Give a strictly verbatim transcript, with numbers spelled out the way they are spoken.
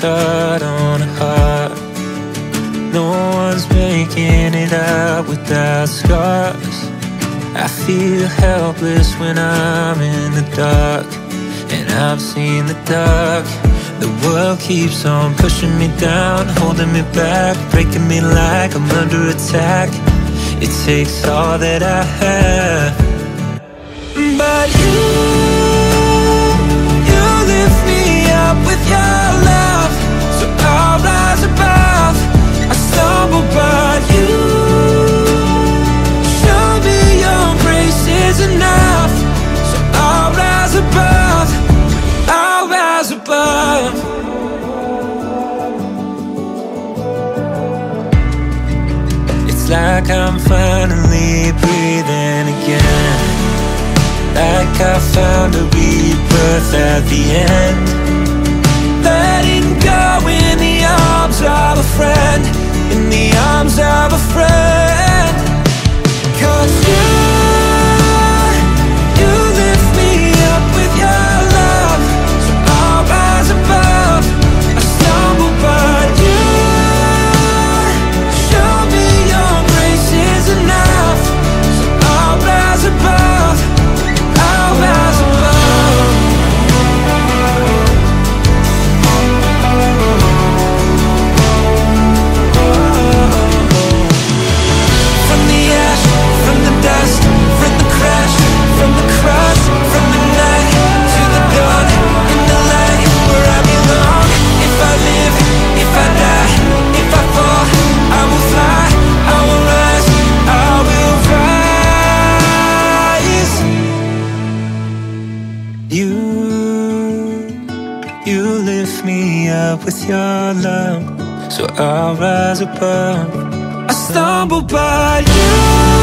heart on a heart. No one's making it out without scars. I feel helpless when I'm in the dark, and I've seen the dark. The world keeps on pushing me down, holding me back, breaking me like I'm under attack. It takes all that I have, but you, you lift me up with your love. So I'll rise above. I stumble, but you show me your grace is enough. So I'll rise above. I'll rise above. It's like I'm finally breathing again, like I found a rebirth at the end. Letting go in the arms of a friend, in the arms of a friend. 'Cause you, you lift me up with your love. So I'll rise above. I stumble, but you show me your grace is enough. So I'll rise above. I'll rise above. From the ash, from the dust, from the crash, from the crush, from the night to the dawn, in the light where I belong. If I live, if I die, if I fall, I will fly, I will rise, I will rise. You, you lift me up with your love. So I'll rise above. I stumble, but you